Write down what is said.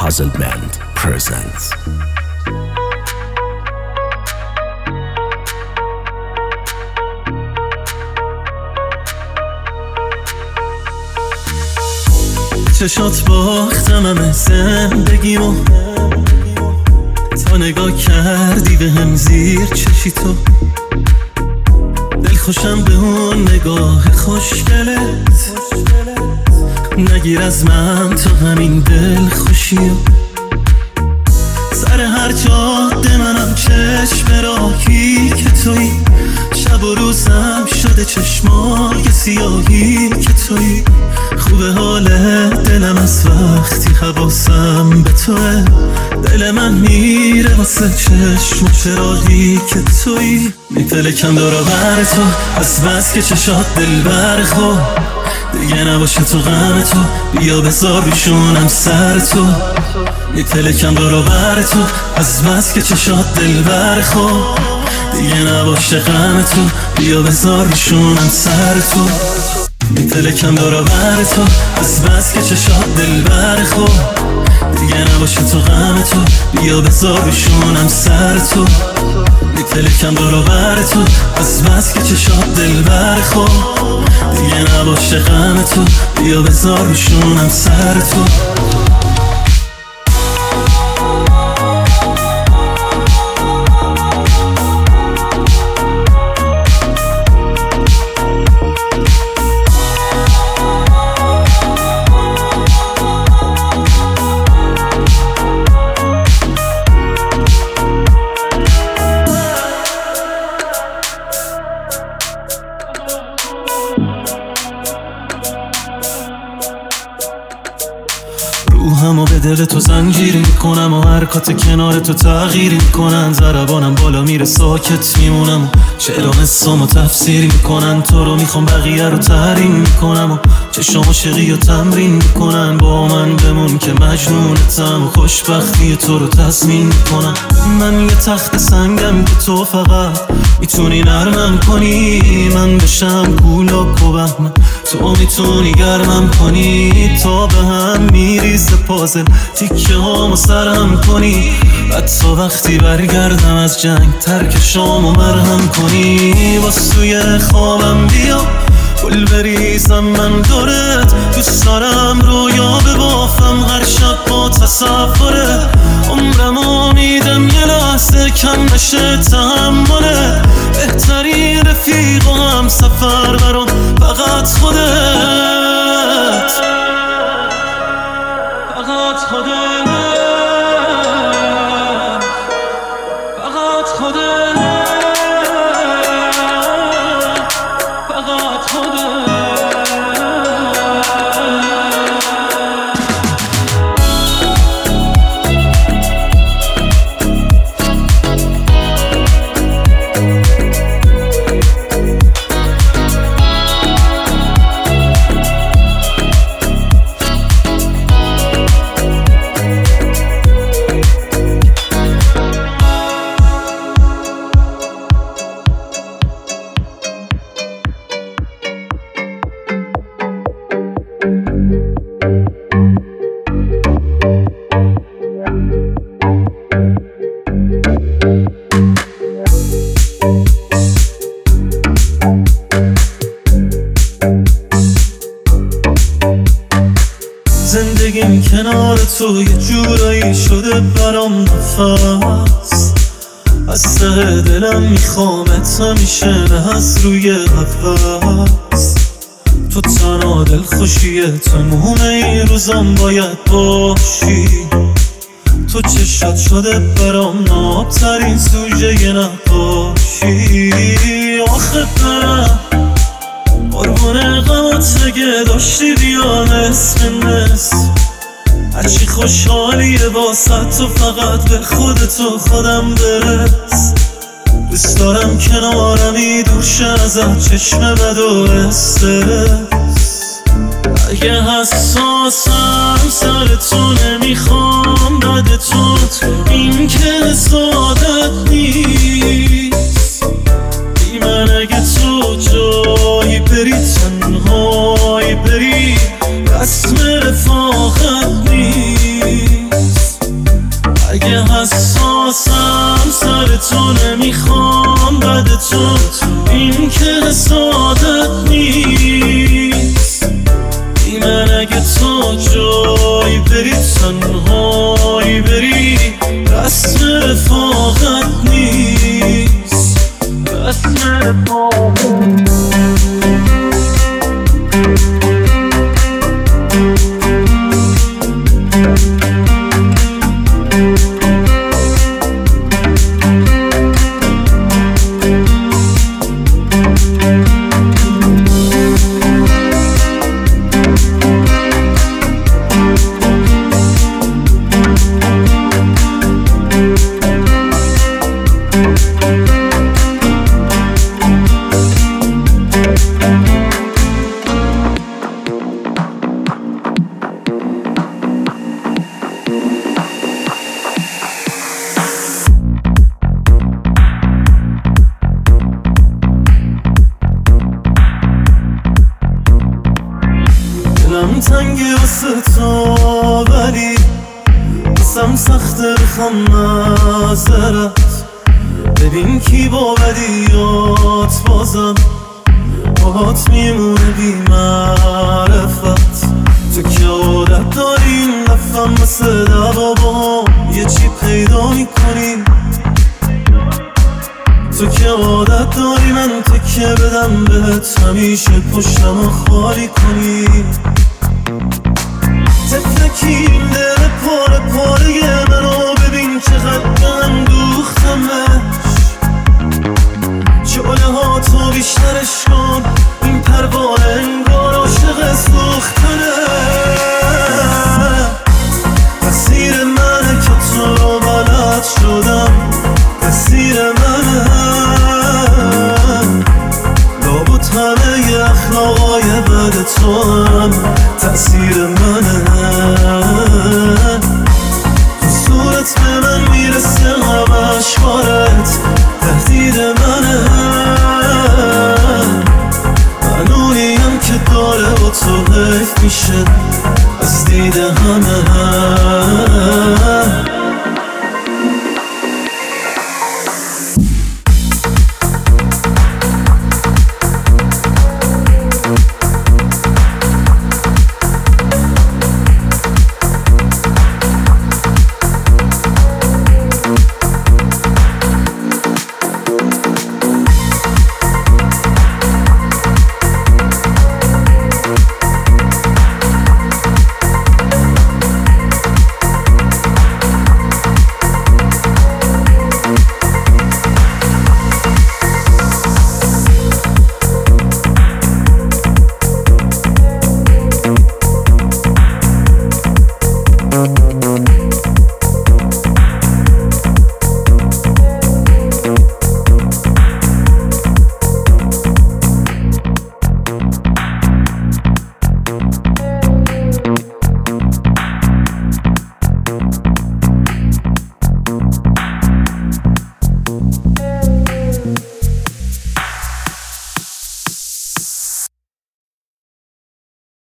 Puzzlement presents. چشات باختم همه زندگیمو، تا نگاه کردی به هم زیر چشی تو. دل خوشم به اون نگاه خوشگلت، نگیر از من تو همین دل خوشیو. سر هر جاده منم چشم راهی که تویی، شب و روزم شده چشمای سیاهی که تویی. خوبه حال دلم از وقتی حواسم به توه، دل من میره واسه چشم و چراغی که تویی. میپلکم دور و بر تو از بس که چشات دل برخو، دیگه نباشه تو غم تو، بیا بذار روشونم سر تو. میپلکم دور و بر تو از بس که چشات دل برخو، دیگه نباشه غم تو، بیا بذار روشونم سر تو. میپلکم دور و بر تو از بس که چشات دل برخو، دیگه نباشه تو غم تو، بیا بذار روشونم سر تو. میپلکم دور و بر تو از بس که چشات دل برخو، دیگه نباشه غم تو، بیا بذار روشونم سر تو. روحمو به دل تو زنجیر میکنم و حرکات کنار تو تغییر میکنن. ضربانم بالا میره ساکت میمونم و چرا حسامو تفسیر میکنن. تو رو میخوام بقیه رو تحریم میکنم و چشم عاشقی رو تمرین میکنن. با من بمون که مجنونتم و خوشبختی تو رو تضمین میکنم. من یه تخت سنگم که تو فقط میتونی نرمم کنی، من بشم کولاک و بهمن تو میتونی گرمم کنی. تا به هم میریزه پازل تیکه هامو سرهم کنی، حتی وقتی برگردم از جنگ ترک شامو مرهم کنی. باز توی خوابم بیا گل بریزم من دورت، دوست دارم رویا ببافم هر شب با تصوره. عمرمو میدم یه لحظه کم نشه تحمله، بهترین رفیق و هم سفر برام فقط خودت، فقط خودت، فقط خودت، فقط خودت. زندگیم کنار تو یه جورایی شده برام نفس، از ته دلم میخوامت همیشه نه از روی قفس. تو تنها دل خوشیه تموم این روزم باید باشی. تو چشات شده برام نابترین سوژه نقاشی. آخه برم قربون غمات اگه داشتی بیا نصف هرچی خوشحالیه واسه تو فقط به خودتو خودم برس. دوست دارم کنارمی دورشه ازت چشم بد و استرس. اگه حساسم سر تو نمیخوام بدتوت، این که سعادت نیست. بی من اگه تو جایی بری تنهایی بری، رسم رفاقت نیست. تو این که حسادت نیست. ای من اگه تو جایی بری تنهایی بری رسم رفاقت نیست، رسم رفاقت. دلم تنگه واسه تو ولی بسم سخته بخوام معذرت. ببین کی با بدیات بازم باهات میمونه بی معرفت. تو که عادت داری این دفعه مثل دوا با یه چی پیدا میکنی. تو که عادت داری من تکه بدم بهت همیشه پشتمو خالی کنی. تفلکی این دل پاره پاره منو ببین چقدر اندوختمش. جاله ها تو بیشترش کن این پروانه انگار عاشق سوختنه. تقصیر منه که تو رو بلد شدم، تقصیر منه. لابد همه اخلاقای بد تو هم تقصیر من.